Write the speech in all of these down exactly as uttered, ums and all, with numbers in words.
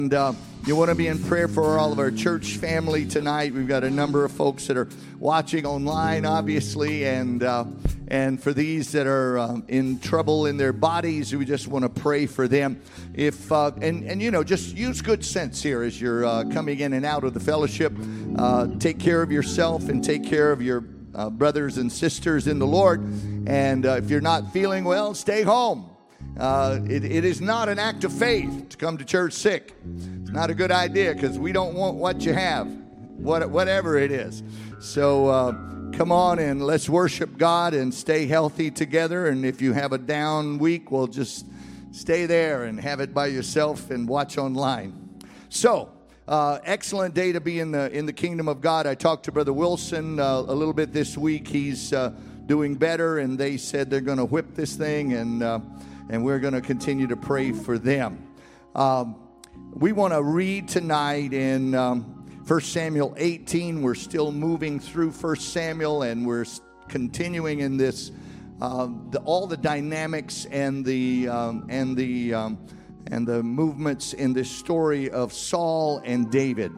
And uh, you want to be in prayer for all of our church family tonight. We've got a number of folks that are watching online, obviously, and uh, and for these that are um, in trouble in their bodies, we just want to pray for them. If uh, and and you know, just use good sense here as you're uh, coming in and out of the fellowship. Uh, take care of yourself and take care of your uh, brothers and sisters in the Lord. And uh, if you're not feeling well, stay home. Uh, it, it is not an act of faith to come to church sick. It's not a good idea because we don't want what you have, what, whatever it is. So uh, come on and let's worship God and stay healthy together. And if you have a down week, well, just stay there and have it by yourself and watch online. So uh, excellent day to be in the in the kingdom of God. I talked to Brother Wilson uh, a little bit this week. He's uh, doing better, and they said they're going to whip this thing, and uh, and we're going to continue to pray for them. Um, we want to read tonight in um, First Samuel eighteen. We're still moving through First Samuel, and we're continuing in this, uh, the, all the dynamics and the um, and the um, and the movements in this story of Saul and David.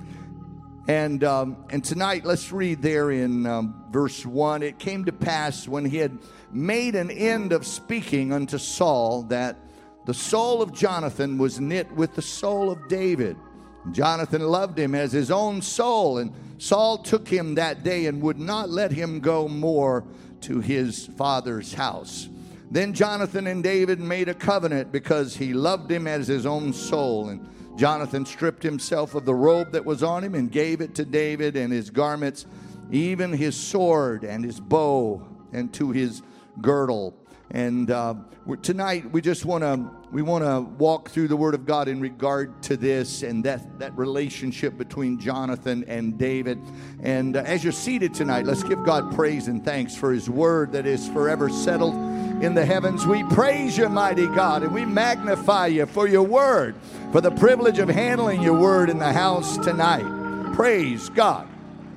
And um, and tonight, let's read there in um, verse one. It came to pass when he had made an end of speaking unto Saul that the soul of Jonathan was knit with the soul of David. Jonathan loved him as his own soul, and Saul took him that day and would not let him go more to his father's house. Then Jonathan and David made a covenant because he loved him as his own soul. And Jonathan stripped himself of the robe that was on him and gave it to David, and his garments, even his sword and his bow, and to his girdle. And uh, we're, tonight we just want to we want to walk through the Word of God in regard to this and that that relationship between Jonathan and David. And uh, as you're seated tonight, let's give God praise and thanks for His Word that is forever settled in the heavens. We praise you, mighty God, and we magnify you for your Word, for the privilege of handling your Word in the house tonight. Praise God.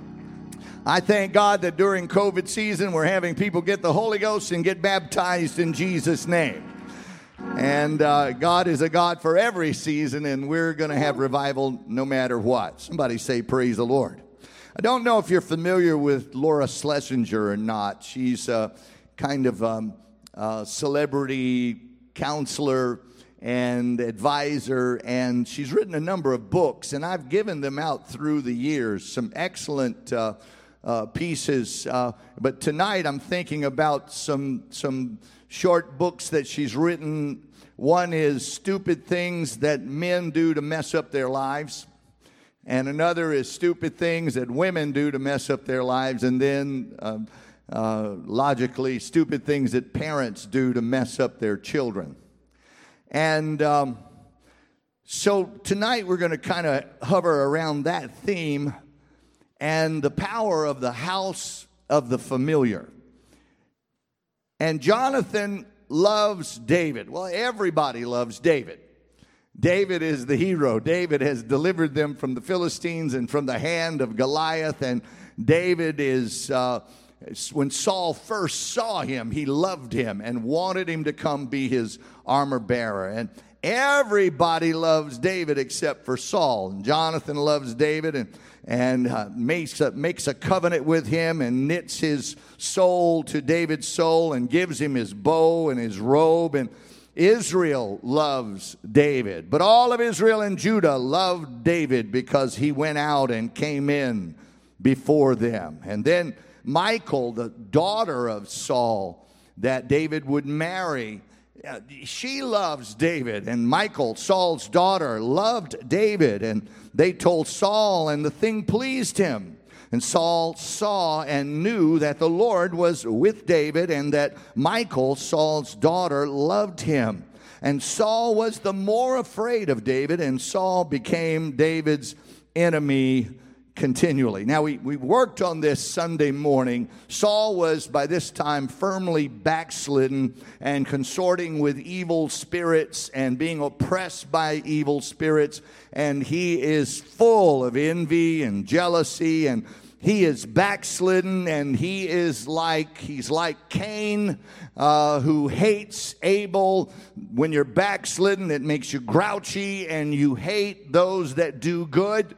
I thank God that during COVID season, we're having people get the Holy Ghost and get baptized in Jesus' name. And uh, God is a God for every season, and we're going to have revival no matter what. Somebody say, praise the Lord. I don't know if you're familiar with Laura Schlesinger or not. She's a kind of um, a celebrity counselor and advisor, and she's written a number of books, and I've given them out through the years, some excellent uh Uh, pieces, uh, but tonight I'm thinking about some some short books that she's written. One is Stupid Things That Men Do to Mess Up Their Lives, and another is Stupid Things That Women Do to Mess Up Their Lives, and then uh, uh, logically, Stupid Things That Parents Do to Mess Up Their Children. And um, so tonight we're going to kind of hover around that theme and the power of the house of the familiar. And Jonathan loves David. Well, everybody loves David. David is the hero. David has delivered them from the Philistines and from the hand of Goliath. And David is, uh, when Saul first saw him, he loved him and wanted him to come be his armor bearer. And everybody loves David except for Saul. And Jonathan loves David and and uh, makes, a, makes a covenant with him and knits his soul to David's soul and gives him his bow and his robe. And Israel loves David. But all of Israel and Judah loved David because he went out and came in before them. And then Michal, the daughter of Saul, that David would marry, Uh, she loves David, and Michal, Saul's daughter, loved David, and they told Saul, and the thing pleased him. And Saul saw and knew that the Lord was with David, and that Michal, Saul's daughter, loved him. And Saul was the more afraid of David, and Saul became David's enemy continually. Now, we, we worked on this Sunday morning. Saul was, by this time, firmly backslidden and consorting with evil spirits and being oppressed by evil spirits. And he is full of envy and jealousy and he is backslidden, and he is like, he's like Cain, uh, who hates Abel. When you're backslidden, it makes you grouchy, and you hate those that do good.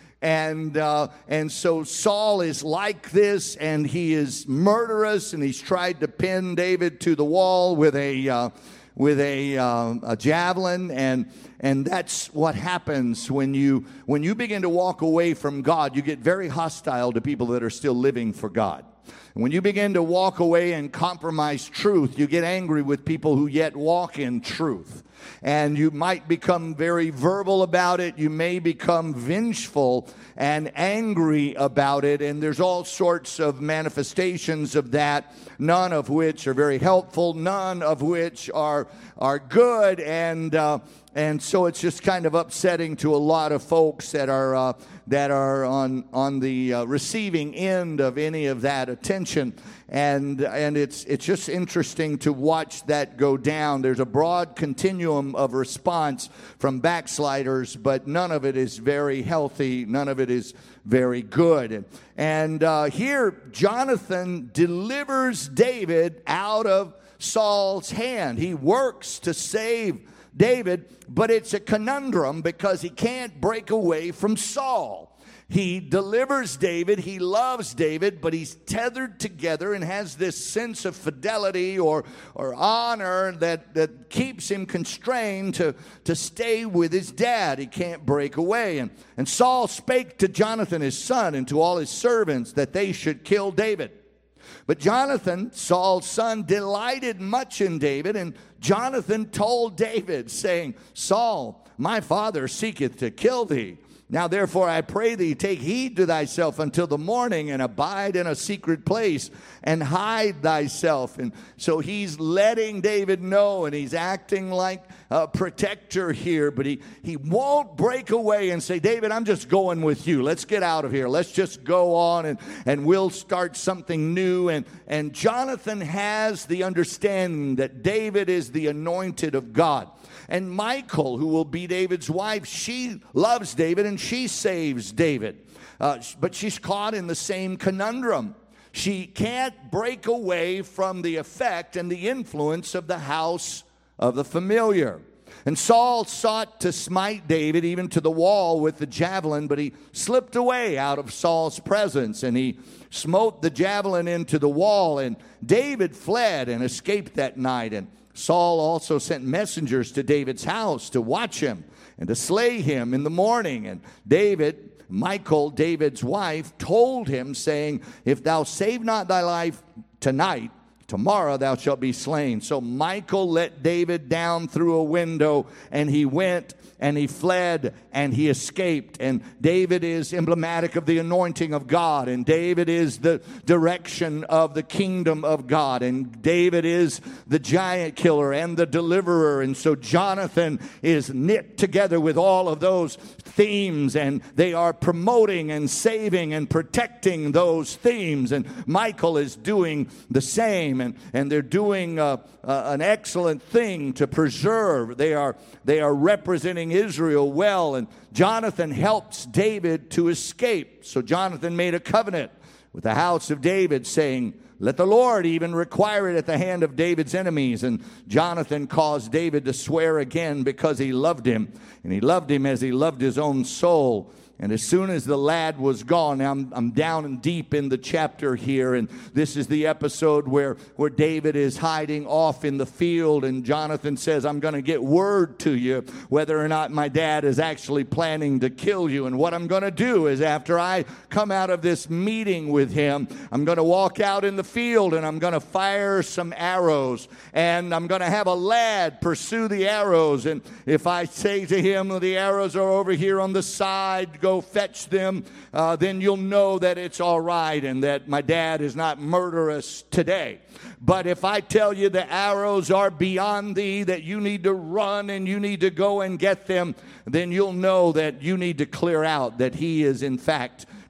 And uh, and so Saul is like this, and he is murderous, and he's tried to pin David to the wall with a uh, with a, uh, a javelin, and and that's what happens when you when you begin to walk away from God. You get very hostile to people that are still living for God. And when you begin to walk away and compromise truth, you get angry with people who yet walk in truth. And you might become very verbal about it. You may become vengeful and angry about it. And there's all sorts of manifestations of that, none of which are very helpful, none of which are are good. And uh, and so it's just kind of upsetting to a lot of folks that are uh, that are on on the uh, receiving end of any of that attention. And and it's it's just interesting to watch that go down. There's a broad continuum of response from backsliders, but none of it is very healthy. None of it is very good. And, and uh, here, Jonathan delivers David out of Saul's hand. He works to save David, but it's a conundrum because he can't break away from Saul. He delivers David, he loves David, but he's tethered together and has this sense of fidelity or or honor that, that keeps him constrained to, to stay with his dad. He can't break away. And, and Saul spake to Jonathan his son and to all his servants that they should kill David. But Jonathan, Saul's son, delighted much in David, and Jonathan told David, saying, Saul, my father seeketh to kill thee. Now therefore I pray thee, take heed to thyself until the morning, and abide in a secret place, and hide thyself. And so he's letting David know, and he's acting like a protector here, but he, he won't break away and say, David, I'm just going with you. Let's get out of here. Let's just go on, and, and we'll start something new. And, and Jonathan has the understanding that David is the anointed of God. And Michal, who will be David's wife, she loves David and she saves David. Uh, but she's caught in the same conundrum. She can't break away from the effect and the influence of the house of the familiar. And Saul sought to smite David even to the wall with the javelin, but he slipped away out of Saul's presence, and he smote the javelin into the wall, and David fled and escaped that night. And Saul also sent messengers to David's house to watch him and to slay him in the morning. And David, Michal, David's wife, told him, saying, if thou save not thy life tonight, tomorrow thou shalt be slain. So Michal let David down through a window, and he went and he fled and he escaped. And David is emblematic of the anointing of God, and David is the direction of the kingdom of God, and David is the giant killer and the deliverer. And so Jonathan is knit together with all of those themes, and they are promoting and saving and protecting those themes. And Michal is doing the same, and, and they're doing uh, uh, an excellent thing to preserve. They are they are representing Israel well, and Jonathan helps David to escape. So Jonathan made a covenant with the house of David, saying, let the Lord even require it at the hand of David's enemies. And Jonathan caused David to swear again because he loved him, and he loved him as he loved his own soul. And as soon as the lad was gone, now I'm, I'm down and deep in the chapter here, and this is the episode where, where David is hiding off in the field, and Jonathan says, I'm going to get word to you whether or not my dad is actually planning to kill you. And what I'm going to do is, after I come out of this meeting with him, I'm going to walk out in the field, and I'm going to fire some arrows, and I'm going to have a lad pursue the arrows. And if I say to him, the arrows are over here on the side, go fetch them, uh, then you'll know that it's all right and that my dad is not murderous today. But if I tell you the arrows are beyond thee, that you need to run and you need to go and get them, then you'll know that you need to clear out, that he is in fact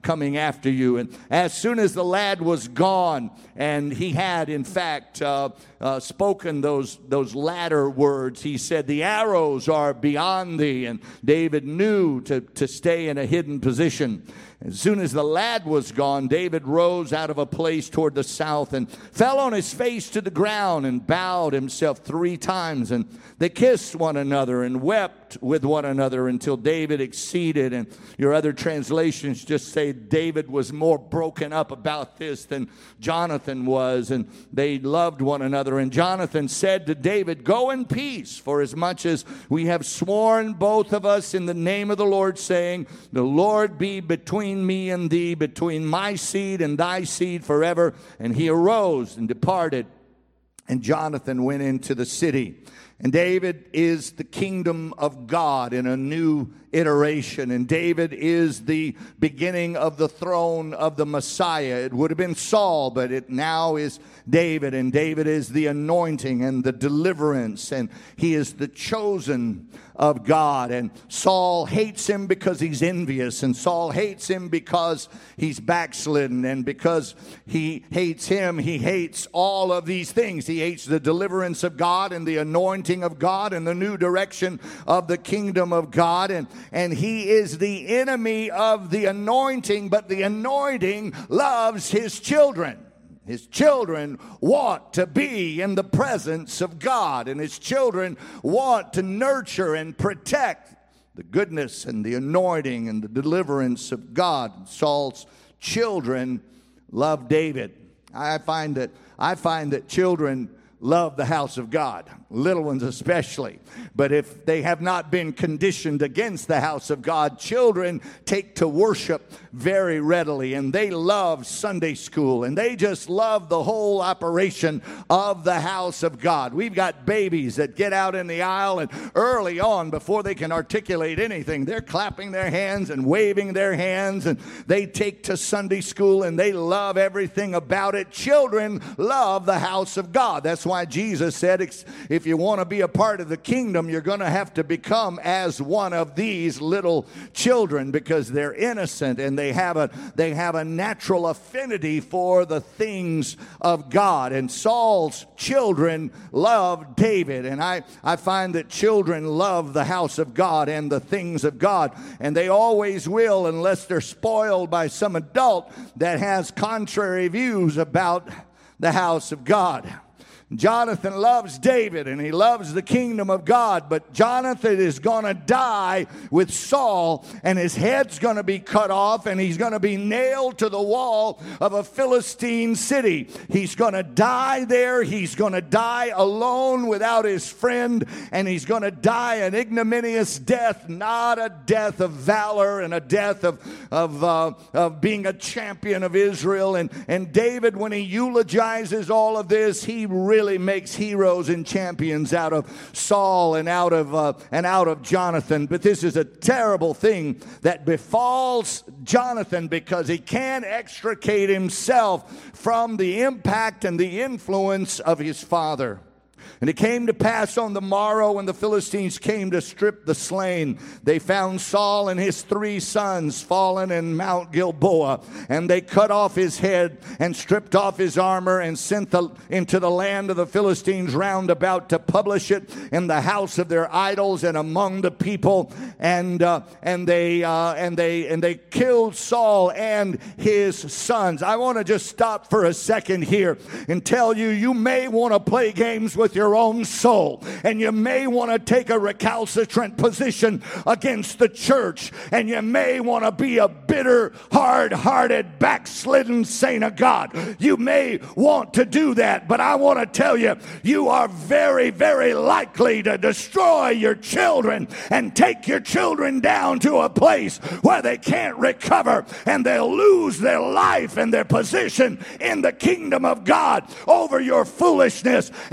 coming after you. And as soon as the lad was gone, and he had, in fact, uh, uh, spoken those, those latter words, he said, the arrows are beyond thee. And David knew to, to stay in a hidden position. As soon as the lad was gone, David rose out of a place toward the south and fell on his face to the ground and bowed himself three times. And they kissed one another and wept with one another until David exceeded. And your other translations just say David was more broken up about this than Jonathan was. And they loved one another. And Jonathan said to David, go in peace, for as much as we have sworn both of us in the name of the Lord, saying, the Lord be between me and thee, between my seed and thy seed forever. And he arose and departed, and Jonathan went into the city. And David is the kingdom of God in a new iteration. And David is the beginning of the throne of the Messiah. It would have been Saul, but it now is David. And David is the anointing and the deliverance. And he is the chosen of God. And Saul hates him because he's envious. And Saul hates him because he's backslidden. And because he hates him, he hates all of these things. He hates the deliverance of God and the anointing of God and the new direction of the kingdom of God. And, and he is the enemy of the anointing, but the anointing loves his children. His children want to be in the presence of God, and his children want to nurture and protect the goodness and the anointing and the deliverance of God. Saul's children love David. I find that I find that children love the house of God, little ones especially. But if they have not been conditioned against the house of God, children take to worship very readily, and they love Sunday school, and they just love the whole operation of the house of God. We've got babies that get out in the aisle, and early on, before they can articulate anything, they're clapping their hands and waving their hands, and they take to Sunday school, and they love everything about it. Children love the house of God. That's why Jesus said, if you want to be a part of the kingdom, you're going to have to become as one of these little children, because they're innocent and they have a they have a natural affinity for the things of God. And Saul's children loved David, and I, I find that children love the house of God and the things of God, and they always will, unless they're spoiled by some adult that has contrary views about the house of God. Jonathan loves David, and he loves the kingdom of God, but Jonathan is going to die with Saul, and his head's going to be cut off, and he's going to be nailed to the wall of a Philistine city. He's going to die there. He's going to die alone without his friend, and he's going to die an ignominious death, not a death of valor and a death of, of, uh, of being a champion of Israel. And, and David, when he eulogizes all of this, he really really makes heroes and champions out of Saul and out of uh, and out of Jonathan. But this is a terrible thing that befalls Jonathan, because he can't extricate himself from the impact and the influence of his father. And it came to pass on the morrow, when the Philistines came to strip the slain, they found Saul and his three sons fallen in Mount Gilboa. And they cut off his head and stripped off his armor and sent the, into the land of the Philistines round about to publish it in the house of their idols and among the people. And uh, and they uh, and they and they killed Saul and his sons. I want to just stop for a second here and tell you, you may want to play games with your own soul, and you may want to take a recalcitrant position against the church, and you may want to be a bitter, hard-hearted, backslidden saint of God. You may want to do that, but I want to tell you, you are very, very likely to destroy your children and take your children down to a place where they can't recover, and they'll lose their life and their position in the kingdom of God over your foolishness. And today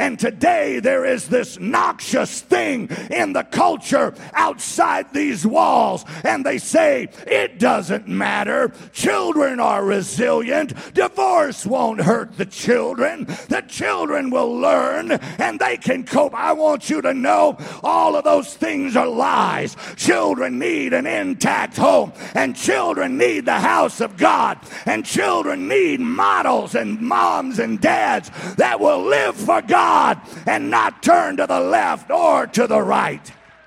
today there is this noxious thing in the culture outside these walls, and they say it doesn't matter. Children are resilient. Divorce won't hurt the children. The children will learn and they can cope. I want you to know all of those things are lies. Children need an intact home, and children need the house of God, and children need models and moms and dads that will live for God and not turn to the left or to the right.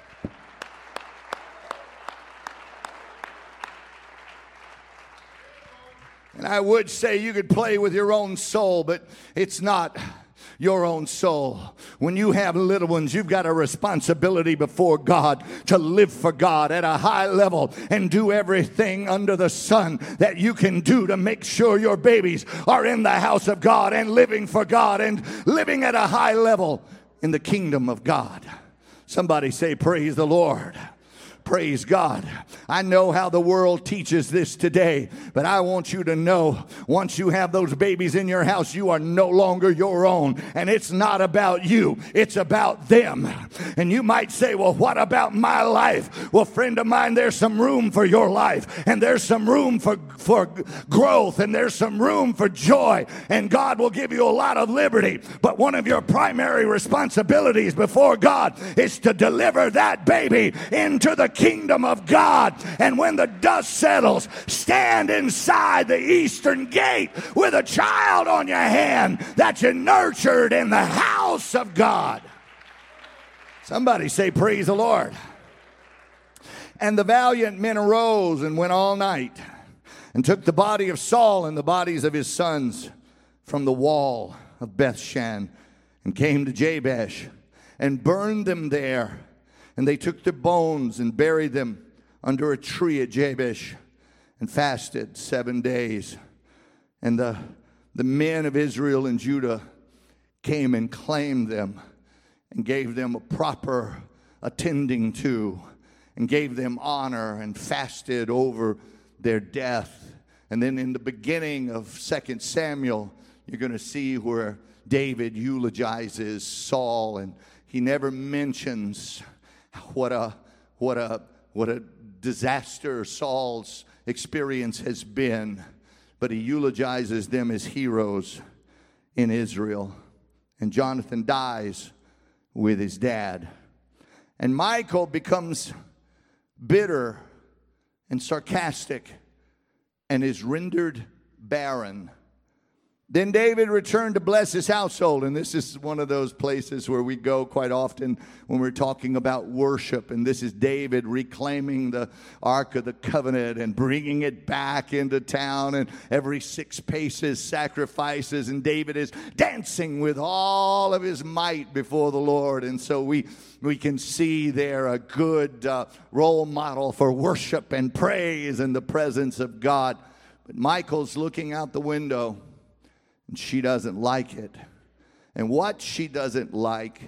And I would say you could play with your own soul, but it's not your own soul. When you have little ones, you've got a responsibility before God to live for God at a high level and do everything under the sun that you can do to make sure your babies are in the house of God and living for God and living at a high level in the kingdom of God. Somebody say, praise the Lord. Praise God. I know how the world teaches this today, but I want you to know, once you have those babies in your house, you are no longer your own. And it's not about you. It's about them. And you might say, well, what about my life? Well, friend of mine, there's some room for your life. And there's some room for, for growth. And there's some room for joy. And God will give you a lot of liberty. But one of your primary responsibilities before God is to deliver that baby into the kingdom of God. And when the dust settles, stand inside the eastern gate with a child on your hand that you nurtured in the house of God. Somebody say, praise the Lord. And the valiant men arose and went all night and took the body of Saul and the bodies of his sons from the wall of Bethshan and came to Jabesh and burned them there. And they took their bones and buried them under a tree at Jabesh and fasted seven days. And the, the men of Israel and Judah came and claimed them and gave them a proper attending to and gave them honor and fasted over their death. And then in the beginning of Second Samuel, you're going to see where David eulogizes Saul, and he never mentions What a what a what a disaster Saul's experience has been, but he eulogizes them as heroes in Israel. And Jonathan dies with his dad. And Michal becomes bitter and sarcastic and is rendered barren. Then David returned to bless his household. And this is one of those places where we go quite often when we're talking about worship. And this is David reclaiming the Ark of the Covenant and bringing it back into town. And every six paces, sacrifices. And David is dancing with all of his might before the Lord. And so we, we can see there a good uh, role model for worship and praise in the presence of God. But Michal's looking out the window. And she doesn't like it. And what she doesn't like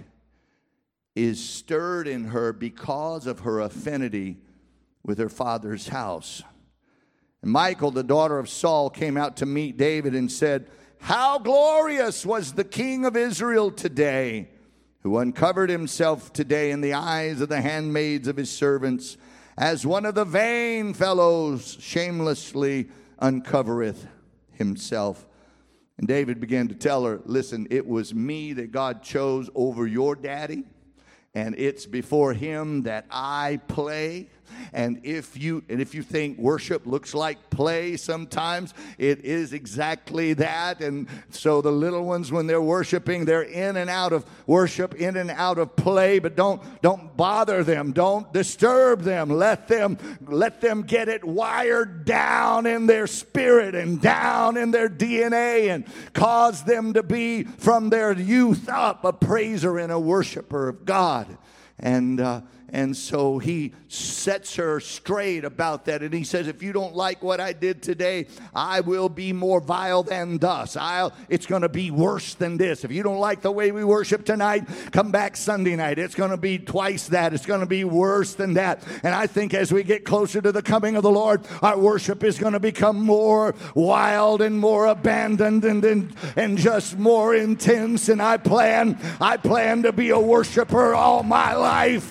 is stirred in her because of her affinity with her father's house. And Michal, the daughter of Saul, came out to meet David and said, "How glorious was the king of Israel today, who uncovered himself today in the eyes of the handmaids of his servants, as one of the vain fellows shamelessly uncovereth himself." And David began to tell her, listen, it was me that God chose over your daddy, and it's before him that I play. And if you and if you think worship looks like play sometimes, it is exactly that. And so the little ones, when they're worshiping, they're in and out of worship, in and out of play. But don't don't bother them. Don't disturb them. Let them let them get it wired down in their spirit and down in their D N A, and cause them to be from their youth up a praiser and a worshiper of God. And uh, and so he sets her straight about that. And he says, if you don't like what I did today, I will be more vile than thus. I'll, it's going to be worse than this. If you don't like the way we worship tonight, come back Sunday night. It's going to be twice that. It's going to be worse than that. And I think as we get closer to the coming of the Lord, our worship is going to become more wild and more abandoned and, and, and just more intense. And I plan, I plan to be a worshiper all my life.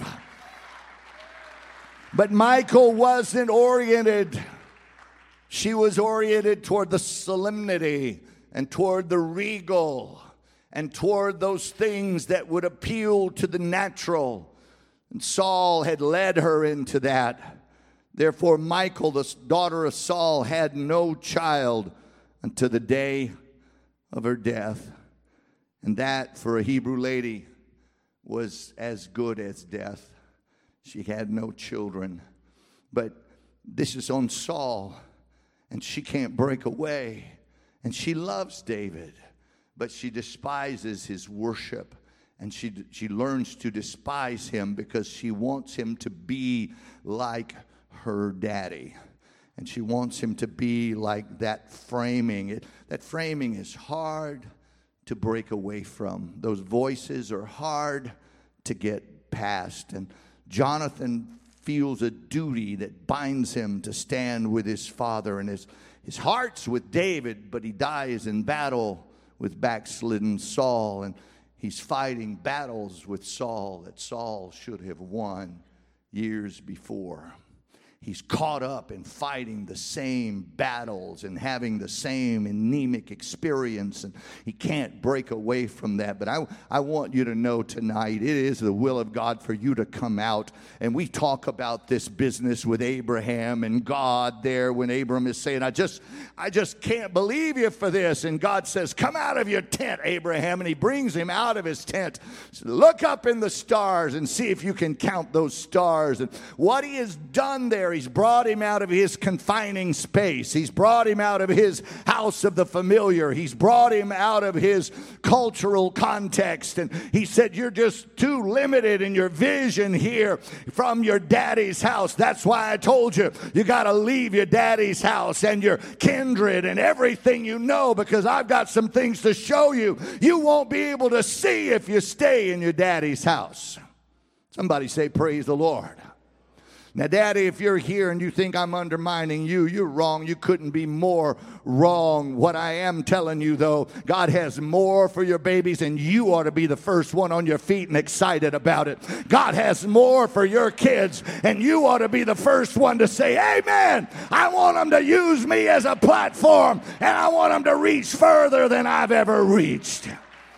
But Michal wasn't oriented. She was oriented toward the solemnity and toward the regal and toward those things that would appeal to the natural. And Saul had led her into that. Therefore, Michal, the daughter of Saul, had no child until the day of her death. And that, for a Hebrew lady, was as good as death. She had no children. But this is on Saul, and she can't break away. And she loves David, but she despises his worship. And she, she learns to despise him because she wants him to be like her daddy. And she wants him to be like that framing. It, that framing is hard to break away from. Those voices are hard to get past. And Jonathan feels a duty that binds him to stand with his father. And his, his heart's with David, but he dies in battle with backslidden Saul. And he's fighting battles with Saul that Saul should have won years before. He's caught up in fighting the same battles and having the same anemic experience, and he can't break away from that. But I, I want you to know tonight, it is the will of God for you to come out. And we talk about this business with Abraham and God there when Abram is saying, I just, I just can't believe you for this. And God says, come out of your tent, Abraham. And he brings him out of his tent. So look up in the stars and see if you can count those stars. And what he has done there, he's brought him out of his confining space. He's brought him out of his house of the familiar. He's brought him out of his cultural context. And he said, you're just too limited in your vision here from your daddy's house. That's why I told you, you got to leave your daddy's house and your kindred and everything you know, because I've got some things to show you you won't be able to see if you stay in your daddy's house. Somebody say, praise the Lord. Now, Daddy, if you're here and you think I'm undermining you, you're wrong. You couldn't be more wrong. What I am telling you, though, God has more for your babies, and you ought to be the first one on your feet and excited about it. God has more for your kids, and you ought to be the first one to say, amen. I want them to use me as a platform, and I want them to reach further than I've ever reached.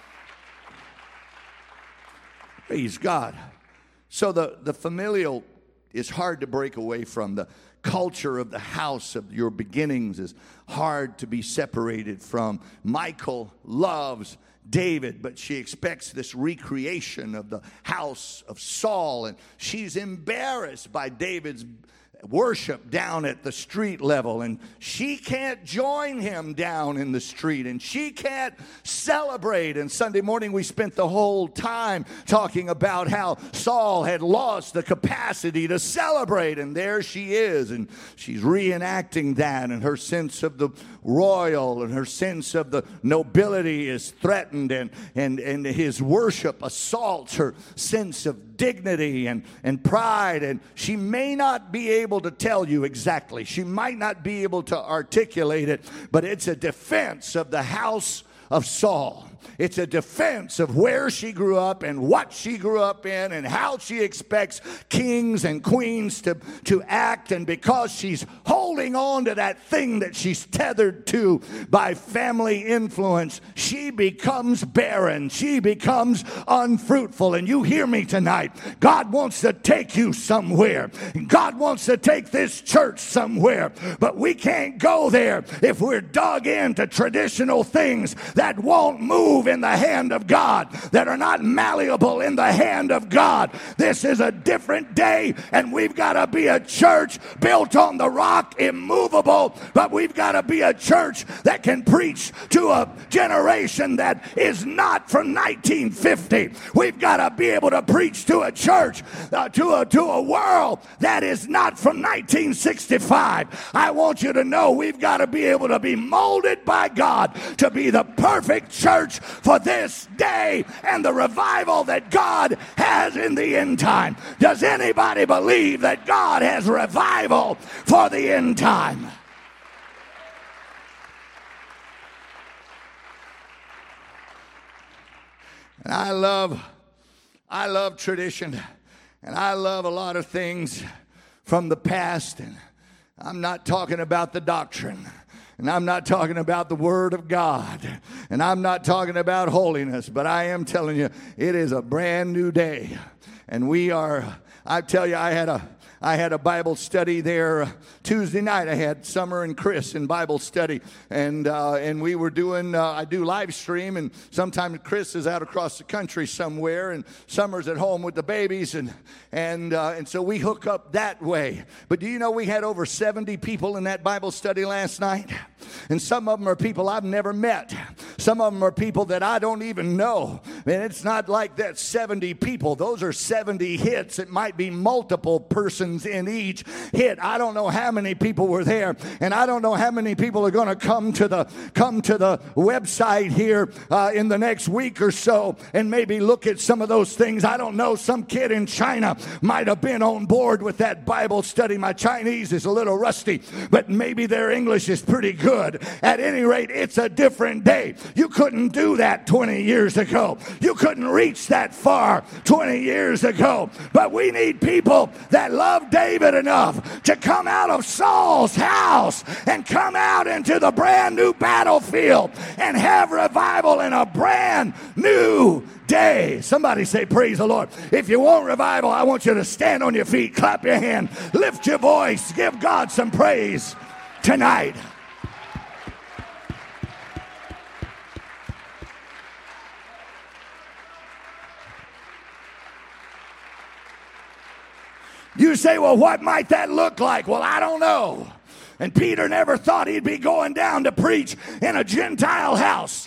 Praise God. So the, the familial is hard to break away from. The culture of the house of your beginnings is hard to be separated from. Michal loves David, but she expects this recreation of the house of Saul, and she's embarrassed by David's worship down at the street level, and she can't join him down in the street, and she can't celebrate. And Sunday morning we spent the whole time talking about how Saul had lost the capacity to celebrate, and there she is, and she's reenacting that, and her sense of the royal and her sense of the nobility is threatened, and and and his worship assaults her sense of dignity and and pride, and she may not be able to tell you exactly. She might not be able to articulate it, but it's a defense of the house of Saul. It's a defense of where she grew up and what she grew up in and how she expects kings and queens to, to act. And because she's holding on to that thing that she's tethered to by family influence, she becomes barren. She becomes unfruitful. And you hear me tonight. God wants to take you somewhere. God wants to take this church somewhere. But we can't go there if we're dug into traditional things that won't move move in the hand of God, that are not malleable in the hand of God. This is a different day, and we've got to be a church built on the rock, immovable, but we've got to be a church that can preach to a generation that is not from nineteen fifty. We've got to be able to preach to a church, uh, to a to a world that is not from nineteen sixty-five. I want you to know we've got to be able to be molded by God to be the perfect church for this day and the revival that God has in the end time. Does anybody believe that God has revival for the end time? And I love, I love tradition, and I love a lot of things from the past. And I'm not talking about the doctrine, and I'm not talking about the Word of God, and I'm not talking about holiness, but I am telling you, it is a brand new day, and we are. I tell you, I had a. I had a Bible study there Tuesday night. I had Summer and Chris in Bible study, and uh, and we were doing. Uh, I do live stream, and sometimes Chris is out across the country somewhere, and Summer's at home with the babies, and and uh, and so we hook up that way. But do you know we had over seventy people in that Bible study last night, and some of them are people I've never met. Some of them are people that I don't even know. And it's not like that seventy people. Those are seventy hits. It might be multiple persons in each hit. I don't know how many people were there, and I don't know how many people are going to come to the come to the website here uh, in the next week or so and maybe look at some of those things. I don't know. Some kid in China might have been on board with that Bible study. My Chinese is a little rusty, but maybe their English is pretty good. At any rate, it's a different day. You couldn't do that twenty years ago. You couldn't reach that far twenty years ago. But we need people that love David enough to come out of Saul's house and come out into the brand new battlefield and have revival in a brand new day. Somebody say, praise the Lord. If you want revival, I want you to stand on your feet, clap your hand, lift your voice, give God some praise tonight. You say, well, what might that look like? Well, I don't know. And Peter never thought he'd be going down to preach in a Gentile house.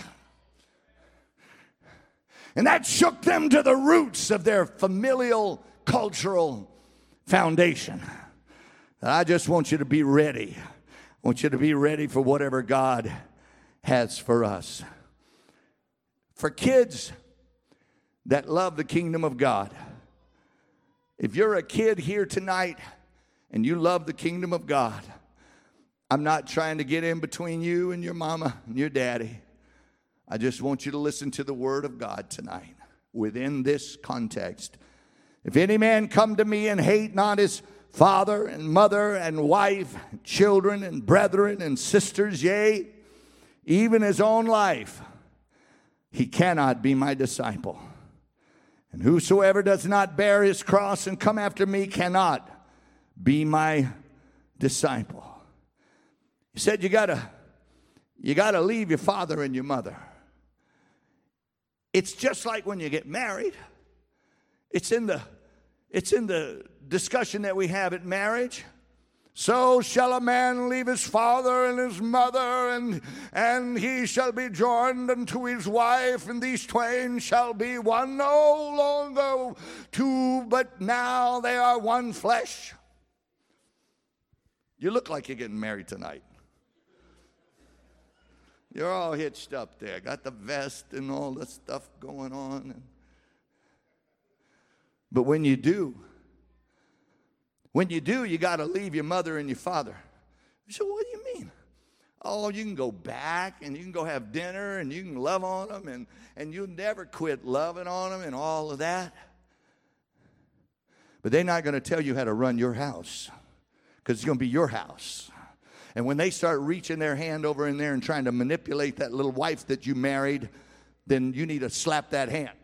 And that shook them to the roots of their familial cultural foundation. I just want you to be ready. I want you to be ready for whatever God has for us. For kids that love the kingdom of God, if you're a kid here tonight and you love the kingdom of God, I'm not trying to get in between you and your mama and your daddy. I just want you to listen to the word of God tonight within this context. If any man come to me and hate not his father and mother and wife, and children and brethren and sisters, yea, even his own life, he cannot be my disciple. And whosoever does not bear his cross and come after me cannot be my disciple. He said you gotta, you gotta leave your father and your mother. It's just like when you get married. It's in the, it's in the discussion that we have at marriage. So shall a man leave his father and his mother, and, and he shall be joined unto his wife, and these twain shall be one, no longer two, but now they are one flesh. You look like you're getting married tonight. You're all hitched up there, got the vest and all the stuff going on. But when you do, When you do, you got to leave your mother and your father. So what do you mean? Oh, you can go back and you can go have dinner and you can love on them and, and you'll never quit loving on them and all of that. But they're not going to tell you how to run your house because it's going to be your house. And when they start reaching their hand over in there and trying to manipulate that little wife that you married, then you need to slap that hand.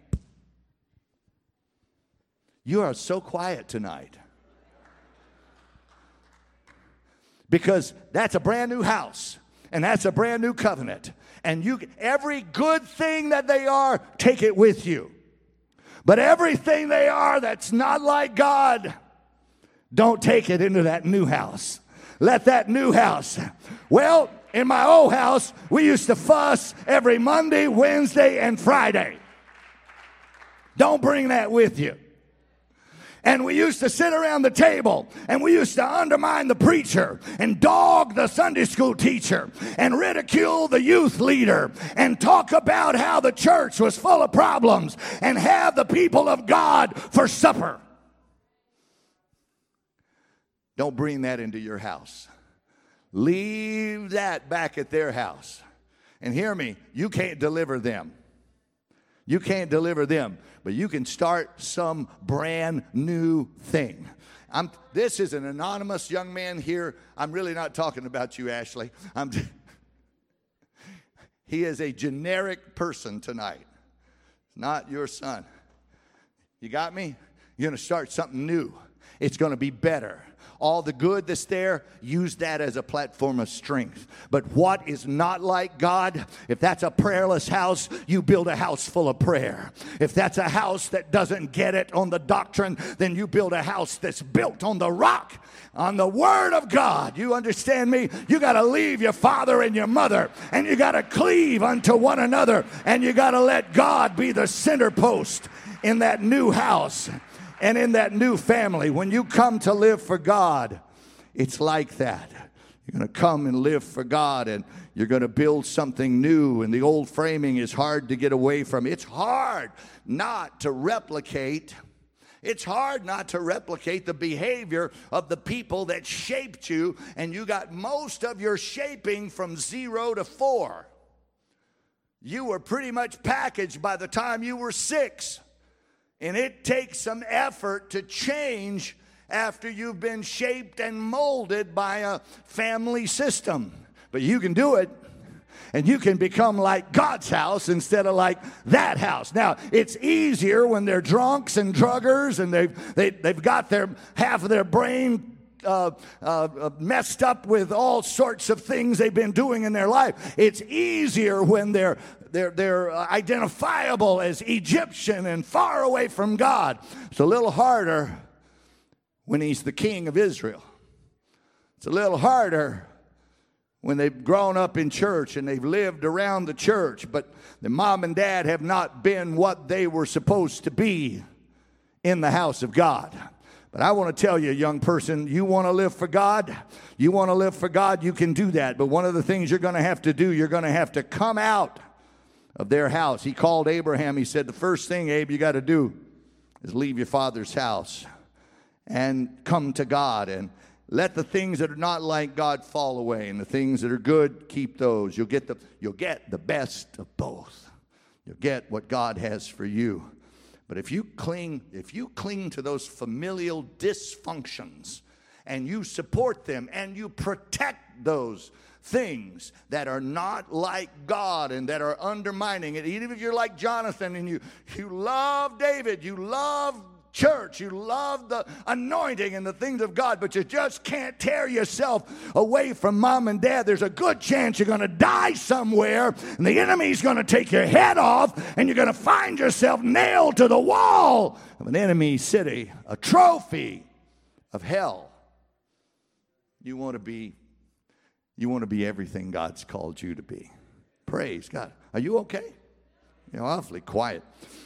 You are so quiet tonight. Because that's a brand new house. And that's a brand new covenant. And you, every good thing that they are, take it with you. But everything they are that's not like God, don't take it into that new house. Let that new house. Well, in my old house, we used to fuss every Monday, Wednesday, and Friday. Don't bring that with you. And we used to sit around the table and we used to undermine the preacher and dog the Sunday school teacher and ridicule the youth leader and talk about how the church was full of problems and have the people of God for supper. Don't bring that into your house. Leave that back at their house. And hear me, you can't deliver them. You can't deliver them, but you can start some brand new thing. I'm, this is an anonymous young man here. I'm really not talking about you, Ashley. I'm, he is a generic person tonight. Not your son. You got me? You're going to start something new. It's going to be better. All the good that's there, use that as a platform of strength. But what is not like God, if that's a prayerless house, you build a house full of prayer. If that's a house that doesn't get it on the doctrine, then you build a house that's built on the rock, on the Word of God. You understand me? You got to leave your father and your mother, and you got to cleave unto one another, and you got to let God be the center post in that new house. And in that new family, when you come to live for God, it's like that. You're going to come and live for God, and you're going to build something new, and the old framing is hard to get away from. It's hard not to replicate. It's hard not to replicate the behavior of the people that shaped you, and you got most of your shaping from zero to four. You were pretty much packaged by the time you were six. And it takes some effort to change after you've been shaped and molded by a family system. But you can do it. And you can become like God's house instead of like that house. Now, it's easier when they're drunks and druggers and they've, they, they've got their half of their brain Uh, uh, messed up with all sorts of things they've been doing in their life. It's easier when they're they're they're identifiable as Egyptian and far away from God. It's a little harder when he's the king of Israel. It's a little harder when they've grown up in church and they've lived around the church, but the mom and dad have not been what they were supposed to be in the house of God. But I want to tell you, young person, you want to live for God? You want to live for God? You can do that. But one of the things you're going to have to do, you're going to have to come out of their house. He called Abraham. He said, the first thing, Abe, you got to do is leave your father's house and come to God and let the things that are not like God fall away, and the things that are good, keep those. You'll get the, you'll get the best of both. You'll get what God has for you. But if you cling, if you cling to those familial dysfunctions and you support them and you protect those things that are not like God and that are undermining it, even if you're like Jonathan and you, you love David, you love church, you love the anointing and the things of God, but you just can't tear yourself away from mom and dad, there's a good chance you're going to die somewhere, and the enemy's going to take your head off, and you're going to find yourself nailed to the wall of an enemy city, a trophy of hell. You want to be, you want to be everything God's called you to be. Praise God. Are you okay? You're awfully quiet.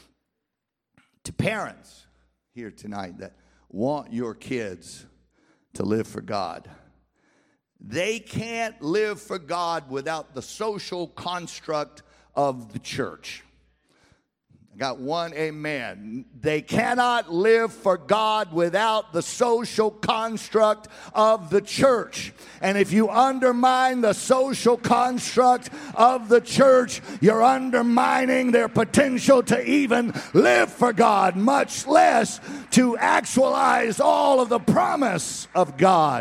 To parents here tonight that want your kids to live for God, they can't live for God without the social construct of the church. I got one amen. They cannot live for God without the social construct of the church. And if you undermine the social construct of the church, you're undermining their potential to even live for God, much less to actualize all of the promise of God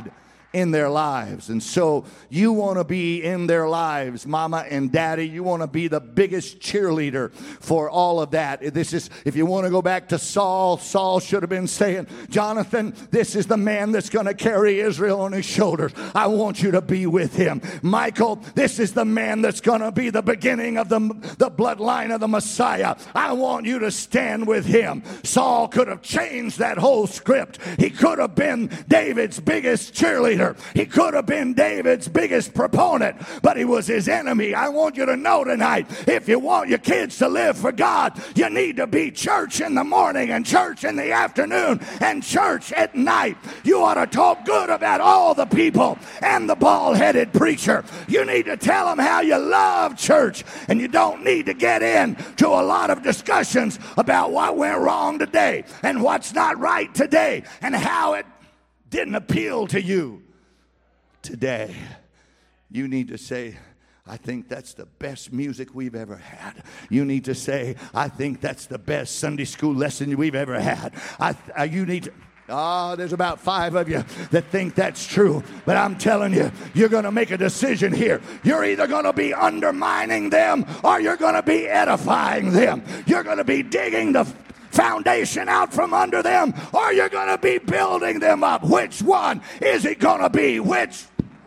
in their lives. And so you want to be in their lives, mama and daddy. You want to be the biggest cheerleader for all of that. This is, if you want to go back to Saul, Saul should have been saying, Jonathan, this is the man that's going to carry Israel on his shoulders. I want you to be with him. Michael, this is the man that's going to be the beginning of the, the bloodline of the Messiah. I want you to stand with him. Saul could have changed that whole script. He could have been David's biggest cheerleader. He could have been David's biggest proponent, but he was his enemy. I want you to know tonight, if you want your kids to live for God, you need to be church in the morning and church in the afternoon and church at night. You ought to talk good about all the people and the bald-headed preacher. You need to tell them how you love church, and you don't need to get into a lot of discussions about what went wrong today and what's not right today and how it didn't appeal to you today. You need to say, I think that's the best music we've ever had. You need to say, I think that's the best Sunday school lesson we've ever had. I, uh, you need to... Oh, there's about five of you that think that's true. But I'm telling you, you're going to make a decision here. You're either going to be undermining them or you're going to be edifying them. You're going to be digging the foundation out from under them or you're going to be building them up. Which one is it going to be? Which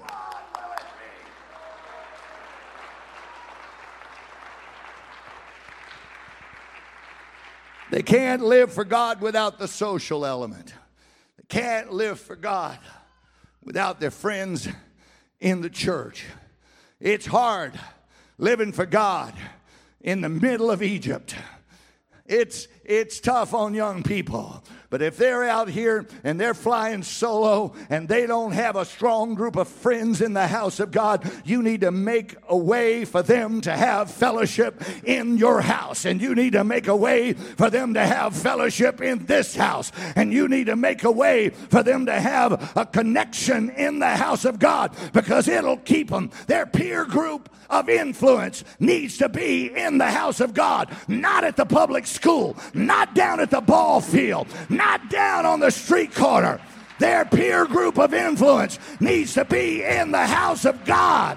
They can't live for God without the social element. They can't live for God without their friends in the church. It's hard living for God in the middle of Egypt. It's it's tough on young people. But if they're out here and they're flying solo and they don't have a strong group of friends in the house of God, you need to make a way for them to have fellowship in your house. And you need to make a way for them to have fellowship in this house. And you need to make a way for them to have a connection in the house of God, because it'll keep them. Their peer group of influence needs to be in the house of God, not at the public school, not down at the ball field, not down on the street corner. Their peer group of influence needs to be in the house of God.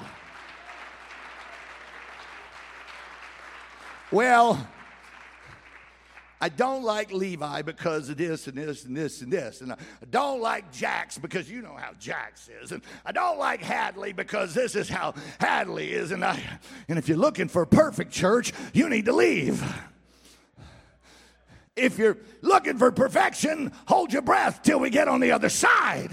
Well, I don't like Levi because of this and this and this and this. And I don't like Jax because you know how Jax is. And I don't like Hadley because this is how Hadley is. And, I, and if you're looking for a perfect church, you need to leave. If you're looking for perfection, hold your breath till we get on the other side.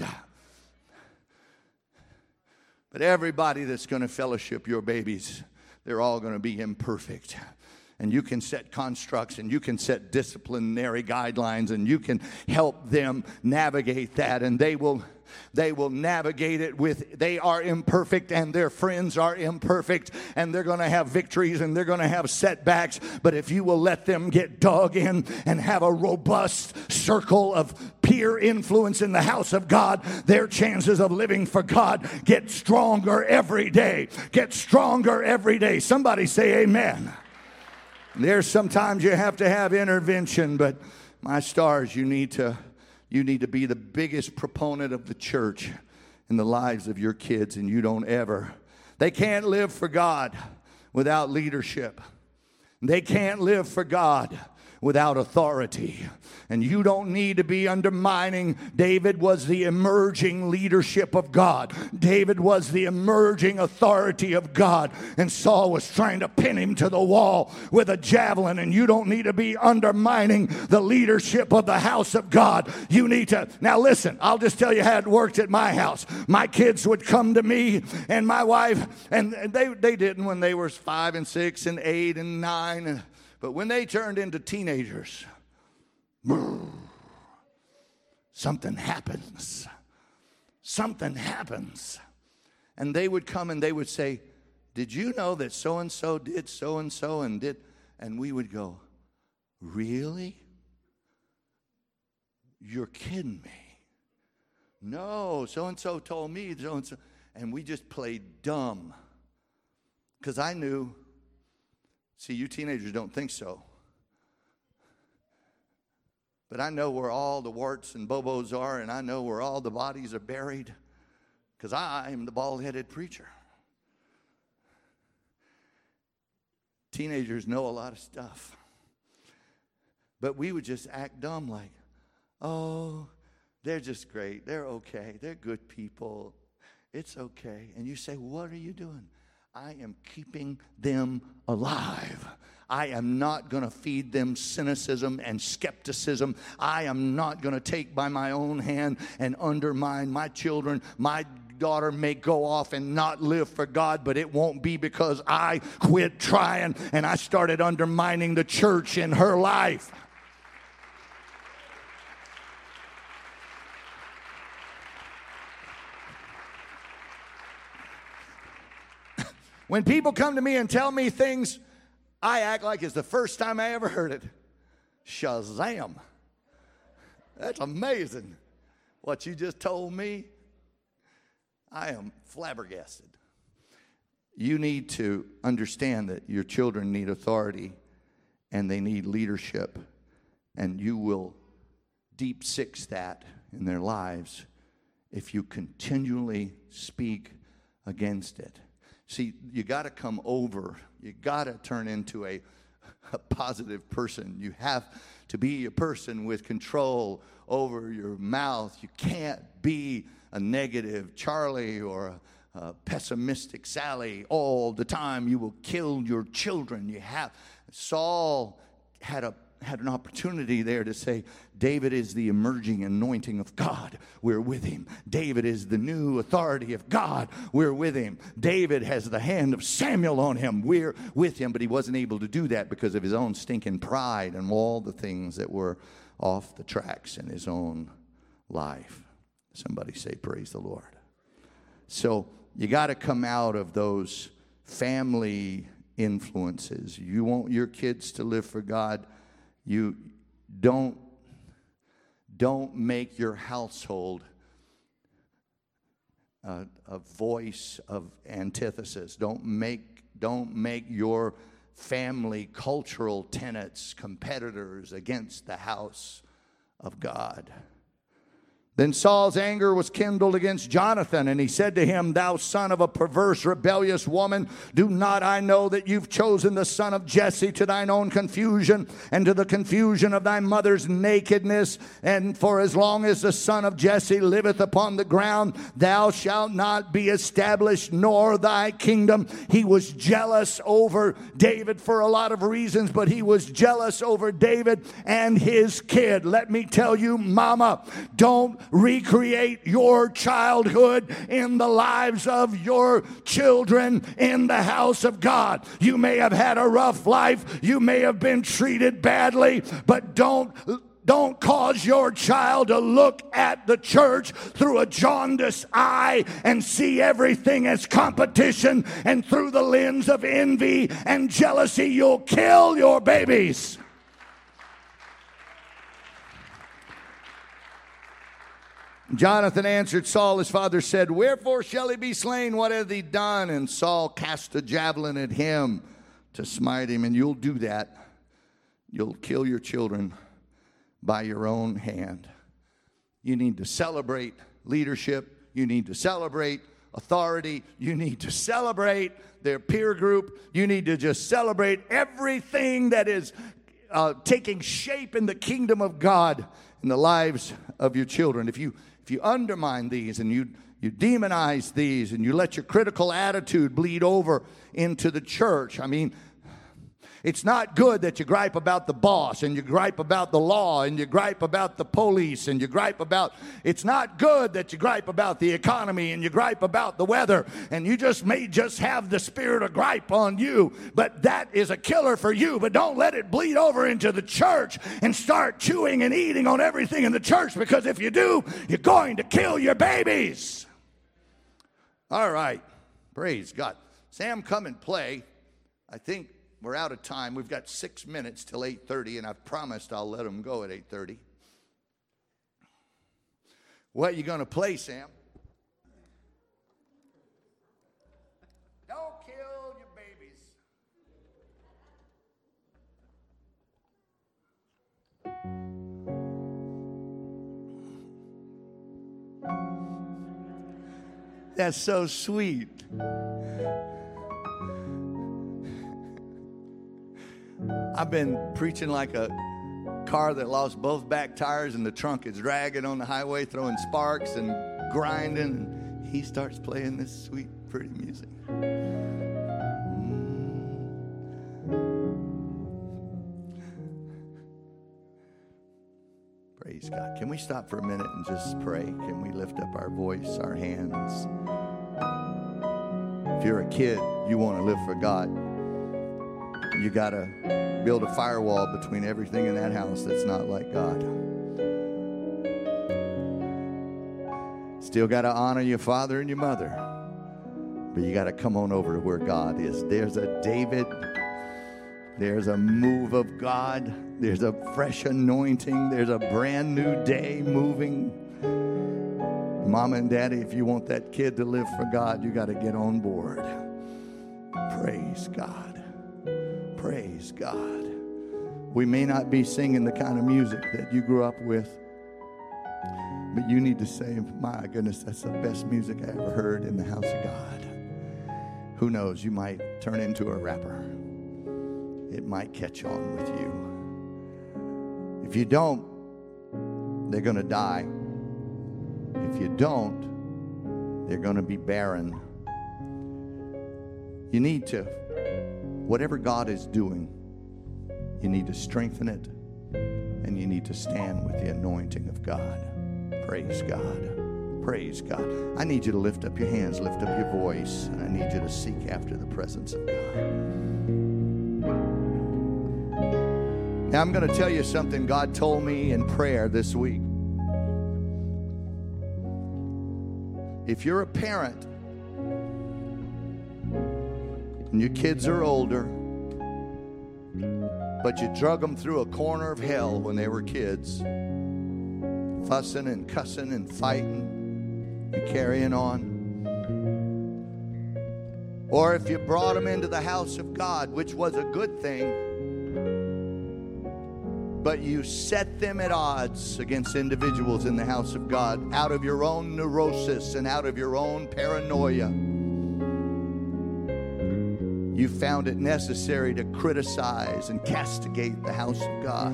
But everybody that's going to fellowship your babies, they're all going to be imperfect. And you can set constructs and you can set disciplinary guidelines and you can help them navigate that, and they will They will navigate it with, they are imperfect and their friends are imperfect, and they're going to have victories and they're going to have setbacks. But if you will let them get dug in and have a robust circle of peer influence in the house of God, their chances of living for God get stronger every day. Get stronger every day. Somebody say amen. There's sometimes you have to have intervention, but my stars, you need to You need to be the biggest proponent of the church in the lives of your kids, and you don't ever. They can't live for God without leadership. They can't live for God without authority. And you don't need to be undermining. David was the emerging leadership of God. David was the emerging authority of God. And Saul was trying to pin him to the wall with a javelin. And you don't need to be undermining the leadership of the house of God. You need to. Now listen, I'll just tell you how it worked at my house. My kids would come to me and my wife, and they, they didn't when they were five and six and eight and nine. And But when they turned into teenagers, something happens. Something happens. And they would come and they would say, did you know that so-and-so did so-and-so and did? And we would go, really? You're kidding me. No, so-and-so told me so-and-so. And we just played dumb. Because I knew. See, you teenagers don't think so. But I know where all the warts and bobos are, and I know where all the bodies are buried. because I am the bald-headed preacher. Teenagers know a lot of stuff. But we would just act dumb like, oh, they're just great. They're okay. They're good people. It's okay. And you say, what are you doing? I am keeping them alive. I am not going to feed them cynicism and skepticism. I am not going to take by my own hand and undermine my children. My daughter may go off and not live for God, but it won't be because I quit trying and I started undermining the church in her life. When people come to me and tell me things, I act like it's the first time I ever heard it. Shazam. That's amazing. What you just told me, I am flabbergasted. You need to understand that your children need authority and they need leadership, and you will deep six that in their lives if you continually speak against it. See, you got to come over. You got to turn into a, a positive person. You have to be a person with control over your mouth. You can't be a negative Charlie or a, a pessimistic Sally all the time. You will kill your children. You have Saul had a had an opportunity there to say, David is the emerging anointing of God. We're with him. David is the new authority of God. We're with him. David has the hand of Samuel on him. We're with him. But he wasn't able to do that because of his own stinking pride and all the things that were off the tracks in his own life. Somebody say, praise the Lord. So you got to come out of those family influences. You want your kids to live for God. You don't, don't make your household a, a voice of antithesis. Don't make, don't make your family cultural tenets competitors against the house of God. Then Saul's anger was kindled against Jonathan, and he said to him, thou son of a perverse, rebellious woman, do not I know that you've chosen the son of Jesse to thine own confusion and to the confusion of thy mother's nakedness? And for as long as the son of Jesse liveth upon the ground, thou shalt not be established, nor thy kingdom. He was jealous over David for a lot of reasons, but he was jealous over David and his kid. Let me tell you, mama, don't recreate your childhood in the lives of your children in the house of God. You may have had a rough life. You may have been treated badly, but don't Don't cause your child to look at the church through a jaundiced eye and see everything as competition, and through the lens of envy and jealousy. You'll kill your babies. Jonathan answered Saul, his father said, wherefore shall he be slain? What hath he done? And Saul cast a javelin at him to smite him. And you'll do that. You'll kill your children by your own hand. You need to celebrate leadership. You need to celebrate authority. You need to celebrate their peer group. You need to just celebrate everything that is uh, taking shape in the kingdom of God in the lives of your children. If you If you undermine these and you, you demonize these and you let your critical attitude bleed over into the church, I mean, it's not good that you gripe about the boss and you gripe about the law and you gripe about the police and you gripe about, it's not good that you gripe about the economy and you gripe about the weather, and you just may just have the spirit of gripe on you, but that is a killer for you. But don't let it bleed over into the church and start chewing and eating on everything in the church, because if you do, you're going to kill your babies. All right. Praise God. Sam, come and play. I think we're out of time. We've got six minutes till eight thirty, and I've promised I'll let them go at eight thirty. What are you going to play, Sam? Don't kill your babies. That's so sweet. I've been preaching like a car that lost both back tires and the trunk is dragging on the highway, throwing sparks and grinding. And he starts playing this sweet, pretty music. Praise God. Can we stop for a minute and just pray? Can we lift up our voice, our hands? If you're a kid, you want to live for God, you got to build a firewall between everything in that house that's not like God. Still got to honor your father and your mother, but you got to come on over to where God is. There's a David. There's a move of God. There's a fresh anointing. There's a brand new day moving. Mama and Daddy, if you want that kid to live for God, you got to get on board. Praise God. Praise God. We may not be singing the kind of music that you grew up with, but you need to say, my goodness, that's the best music I ever heard in the house of God. Who knows, you might turn into a rapper. It might catch on with you. If you don't, they're going to die. If you don't, they're going to be barren. You need to, whatever God is doing, you need to strengthen it, and you need to stand with the anointing of God. Praise God. Praise God. I need you to lift up your hands, lift up your voice, and I need you to seek after the presence of God. Now, I'm going to tell you something God told me in prayer this week. If you're a parent and your kids are older, but you drug them through a corner of hell when they were kids, fussing and cussing and fighting and carrying on, or if you brought them into the house of God, which was a good thing, but you set them at odds against individuals in the house of God out of your own neurosis and out of your own paranoia. You found it necessary to criticize and castigate the house of God.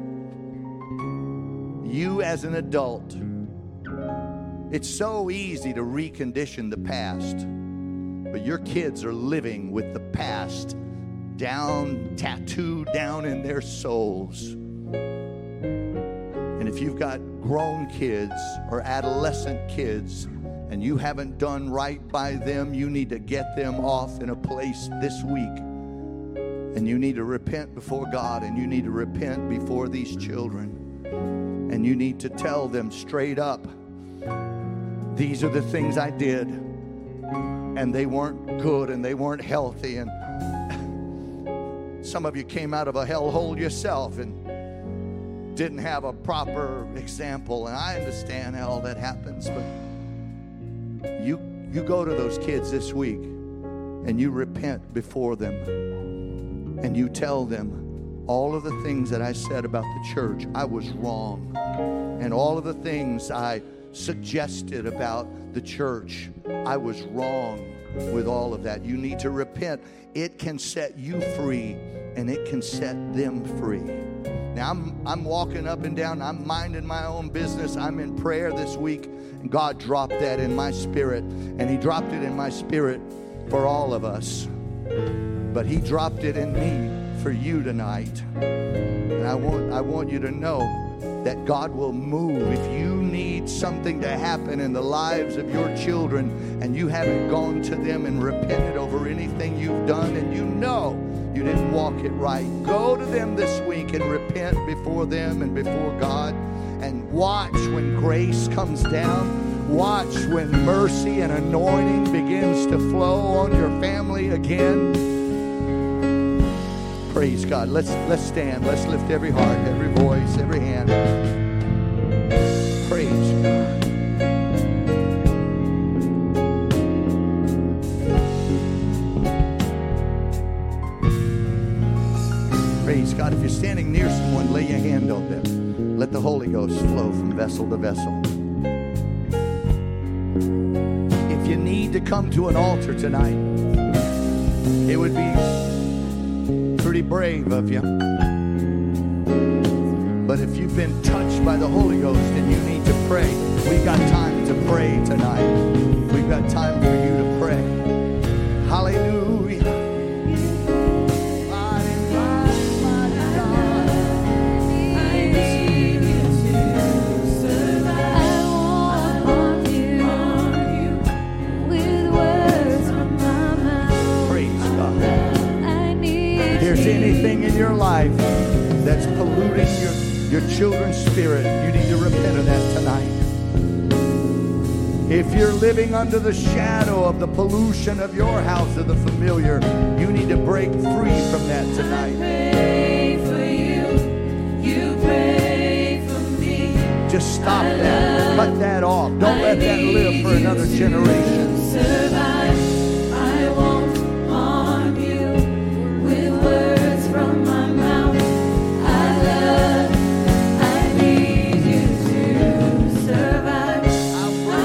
You as an adult, it's so easy to recondition the past, but your kids are living with the past down, tattooed down in their souls. And if you've got grown kids or adolescent kids and you haven't done right by them, you need to get them off in a place this week. And you need to repent before God, and you need to repent before these children. And you need to tell them straight up, these are the things I did, and they weren't good and they weren't healthy. And some of you came out of a hellhole yourself and didn't have a proper example, and I understand how all that happens, but you you go to those kids this week and you repent before them and you tell them all of the things that I said about the church, I was wrong, and all of the things I suggested about the church, I was wrong with all of that. You need to repent. It can set you free and it can set them free. Now, I'm, I'm walking up and down. I'm minding my own business. I'm in prayer this week. And God dropped that in my spirit. And He dropped it in my spirit for all of us. But He dropped it in me for you tonight. And I want, I want you to know that God will move. If you need something to happen in the lives of your children and you haven't gone to them and repented over anything you've done, and you know you didn't walk it right, go to them this week and repent before them and before God, and watch when grace comes down. Watch when mercy and anointing begins to flow on your family again. Praise God. Let's let's stand. Let's lift every heart, every voice, every hand. Praise God. Praise God. If you're standing near someone, lay your hand on them. Let the Holy Ghost flow from vessel to vessel. If if you need to come to an altar tonight, it would be pretty brave of you. But if you've been touched by the Holy Ghost and you need to pray, we've got time to pray tonight. We've got time for you to pray. Hallelujah. Anything in your life that's polluting your, your children's spirit, you need to repent of that tonight. If you're living under the shadow of the pollution of your house of the familiar, you need to break free from that tonight. I pray for you, you pray for me. Just stop that. Cut that off. Don't let that live for another generation. Survive. I won't harm you with words from my mouth. I love, I need you to survive. I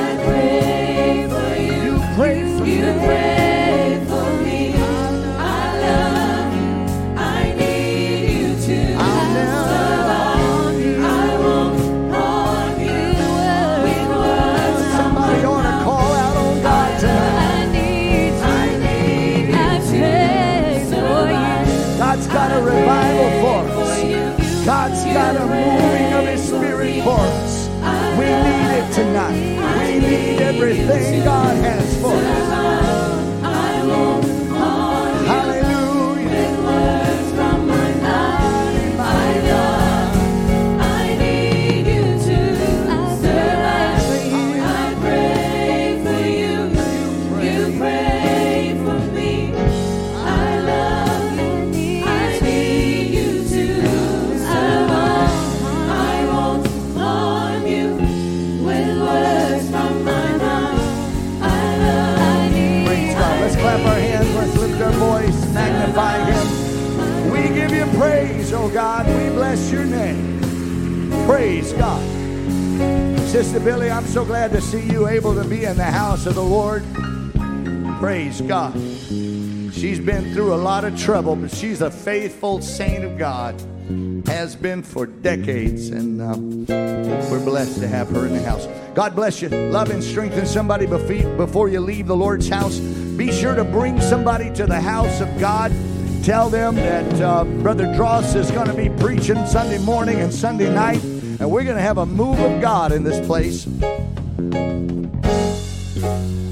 pray for you. You pray for You me. pray for me. I love you. I need you to I'll never survive. I won't harm you with words from Somebody my ought to mouth. call out on God tonight. I need you. I need you. I pray for you. God's got a revival for us. God's got a moving of His Spirit for us. We need it tonight. We need everything God has for us. I won't harm you Hallelujah. with words from my mouth. I love, I need you to survive. I pray for you. You pray for me. I love you. I need you to survive. I won't harm you with words from my mouth. I love, I need Praise God. Let's clap our hands. Let's lift our voice. Magnify Him. We give you praise, oh God. We bless your name. Praise God. Sister Billy, I'm so glad to see you able to be in the house of the Lord. Praise God. She's been through a lot of trouble, but she's a faithful saint of God. Has been for decades, and uh, we're blessed to have her in the house. God bless you. Love and strengthen somebody befe- before you leave the Lord's house. Be sure to bring somebody to the house of God. Tell them that uh, Brother Dross is going to be preaching Sunday morning and Sunday night, and we're going to have a move of God in this place.